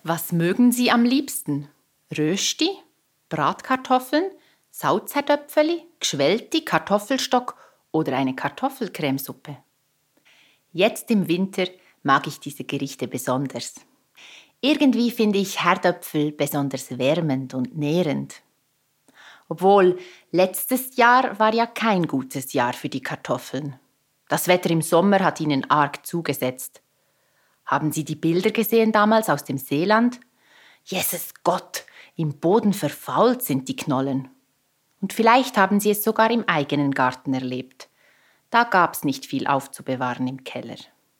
Was mögen Sie am liebsten? Rösti, Bratkartoffeln, Sausherdöpfeli, Gschwelti, Kartoffelstock oder eine Kartoffelcremesuppe? Jetzt im Winter mag ich diese Gerichte besonders. Irgendwie finde ich Herdöpfel besonders wärmend und nährend. Obwohl, letztes Jahr war ja kein gutes Jahr für die Kartoffeln. Das Wetter im Sommer hat ihnen arg zugesetzt. Haben Sie die Bilder gesehen damals aus dem Seeland? Jesus Gott, im Boden verfault sind die Knollen. Und vielleicht haben Sie es sogar im eigenen Garten erlebt. Da gab's nicht viel aufzubewahren im Keller.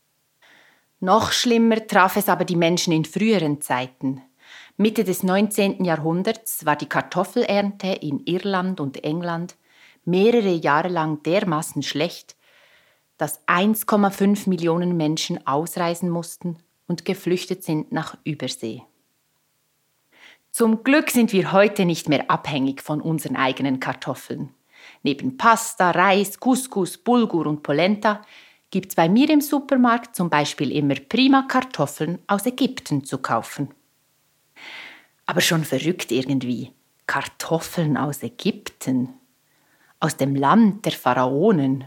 Noch schlimmer traf es aber die Menschen in früheren Zeiten. Mitte des 19. Jahrhunderts war die Kartoffelernte in Irland und England mehrere Jahre lang dermaßen schlecht, dass 1,5 Millionen Menschen ausreisen mussten und geflüchtet sind nach Übersee. Zum Glück sind wir heute nicht mehr abhängig von unseren eigenen Kartoffeln. Neben Pasta, Reis, Couscous, Bulgur und Polenta gibt's bei mir im Supermarkt zum Beispiel immer prima Kartoffeln aus Ägypten zu kaufen. Aber schon verrückt irgendwie. Kartoffeln aus Ägypten. Aus dem Land der Pharaonen.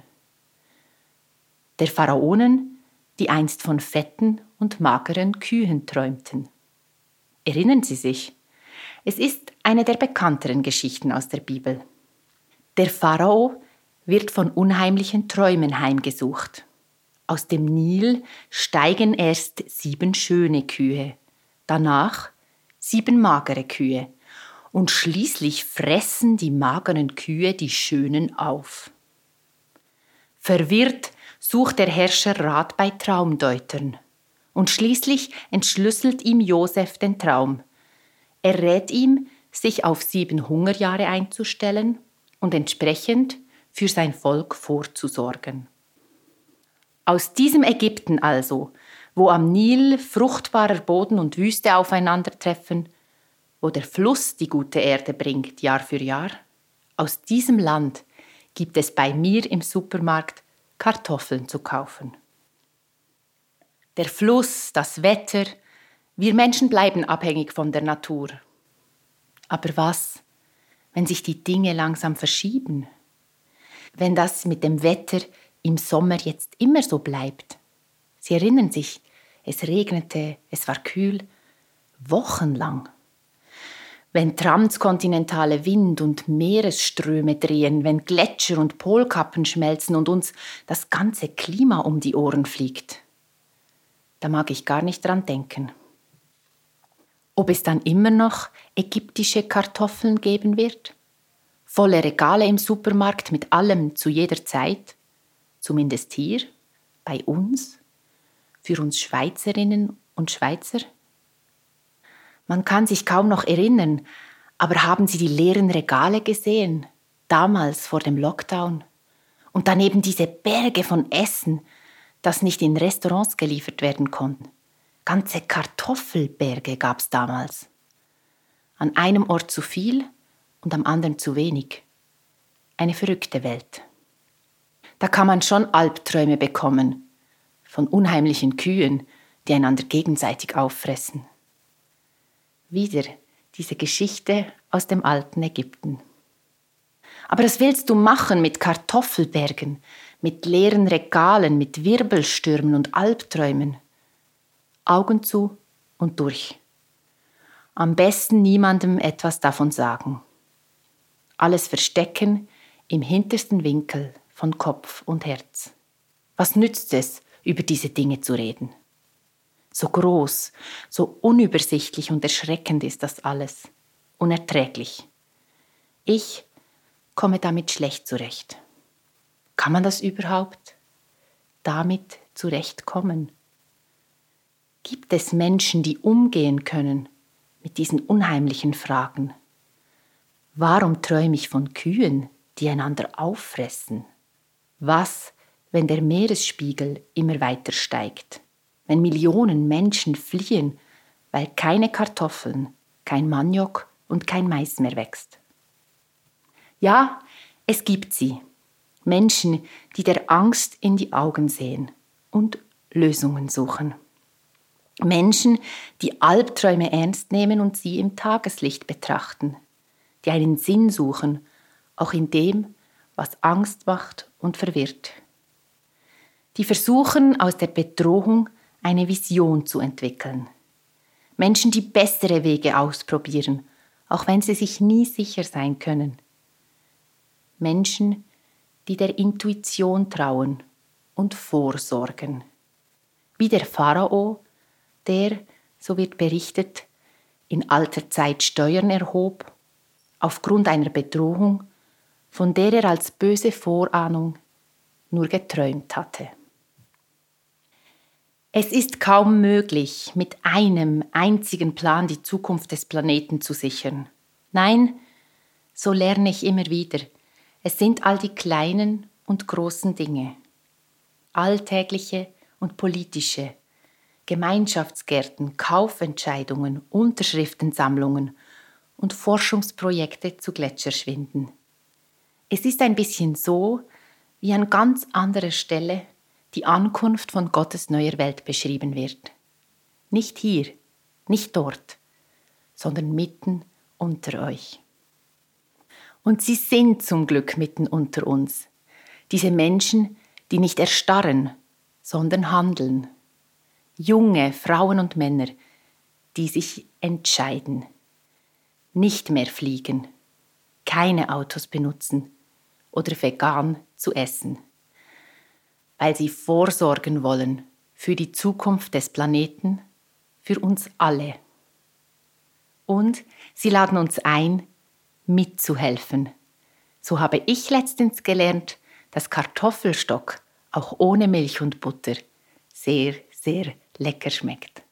Der Pharaonen, die einst von fetten und mageren Kühen träumten. Erinnern Sie sich? Es ist eine der bekannteren Geschichten aus der Bibel. Der Pharao wird von unheimlichen Träumen heimgesucht. Aus dem Nil steigen erst 7 schöne Kühe, danach 7 magere Kühe und schließlich fressen die mageren Kühe die schönen auf. Verwirrt sucht der Herrscher Rat bei Traumdeutern und schließlich entschlüsselt ihm Josef den Traum. Er rät ihm, sich auf 7 Hungerjahre einzustellen und entsprechend für sein Volk vorzusorgen. Aus diesem Ägypten also, wo am Nil fruchtbarer Boden und Wüste aufeinandertreffen, wo der Fluss die gute Erde bringt, Jahr für Jahr, aus diesem Land gibt es bei mir im Supermarkt Kartoffeln zu kaufen. Der Fluss, das Wetter, wir Menschen bleiben abhängig von der Natur. Aber was, wenn sich die Dinge langsam verschieben? Wenn das mit dem Wetter im Sommer jetzt immer so bleibt? Sie erinnern sich, es regnete, es war kühl, wochenlang. Wenn transkontinentale Wind- und Meeresströme drehen, wenn Gletscher und Polkappen schmelzen und uns das ganze Klima um die Ohren fliegt, da mag ich gar nicht dran denken. Ob es dann immer noch ägyptische Kartoffeln geben wird? Volle Regale im Supermarkt mit allem zu jeder Zeit? Zumindest hier, bei uns, für uns Schweizerinnen und Schweizer? Man kann sich kaum noch erinnern, aber haben Sie die leeren Regale gesehen, damals vor dem Lockdown? Und daneben diese Berge von Essen, das nicht in Restaurants geliefert werden konnten. Ganze Kartoffelberge gab's damals. An einem Ort zu viel und am anderen zu wenig. Eine verrückte Welt. Da kann man schon Albträume bekommen von unheimlichen Kühen, die einander gegenseitig auffressen. Wieder diese Geschichte aus dem alten Ägypten. Aber was willst du machen mit Kartoffelbergen, mit leeren Regalen, mit Wirbelstürmen und Albträumen? Augen zu und durch. Am besten niemandem etwas davon sagen. Alles verstecken im hintersten Winkel von Kopf und Herz. Was nützt es, über diese Dinge zu reden? So groß, so unübersichtlich und erschreckend ist das alles. Unerträglich. Ich komme damit schlecht zurecht. Kann man das überhaupt? Damit zurechtkommen? Gibt es Menschen, die umgehen können mit diesen unheimlichen Fragen? Warum träume ich von Kühen, die einander auffressen? Was, wenn der Meeresspiegel immer weiter steigt? Wenn Millionen Menschen fliehen, weil keine Kartoffeln, kein Maniok und kein Mais mehr wächst? Ja, es gibt sie. Menschen, die der Angst in die Augen sehen und Lösungen suchen. Menschen, die Albträume ernst nehmen und sie im Tageslicht betrachten, die einen Sinn suchen, auch in dem, was Angst macht und verwirrt. Die versuchen, aus der Bedrohung eine Vision zu entwickeln. Menschen, die bessere Wege ausprobieren, auch wenn sie sich nie sicher sein können. Menschen, die der Intuition trauen und vorsorgen. Wie der Pharao, der, so wird berichtet, in alter Zeit Steuern erhob, aufgrund einer Bedrohung, von der er als böse Vorahnung nur geträumt hatte. Es ist kaum möglich, mit einem einzigen Plan die Zukunft des Planeten zu sichern. Nein, so lerne ich immer wieder, es sind all die kleinen und großen Dinge, alltägliche und politische, Gemeinschaftsgärten, Kaufentscheidungen, Unterschriftensammlungen und Forschungsprojekte zu Gletscherschwinden. Es ist ein bisschen so, wie an ganz anderer Stelle die Ankunft von Gottes neuer Welt beschrieben wird. Nicht hier, nicht dort, sondern mitten unter euch. Und sie sind zum Glück mitten unter uns, diese Menschen, die nicht erstarren, sondern handeln. Junge Frauen und Männer, die sich entscheiden, nicht mehr fliegen, keine Autos benutzen oder vegan zu essen, weil sie vorsorgen wollen für die Zukunft des Planeten, für uns alle. Und sie laden uns ein, mitzuhelfen. So habe ich letztens gelernt, dass Kartoffelstock auch ohne Milch und Butter sehr, sehr lecker schmeckt.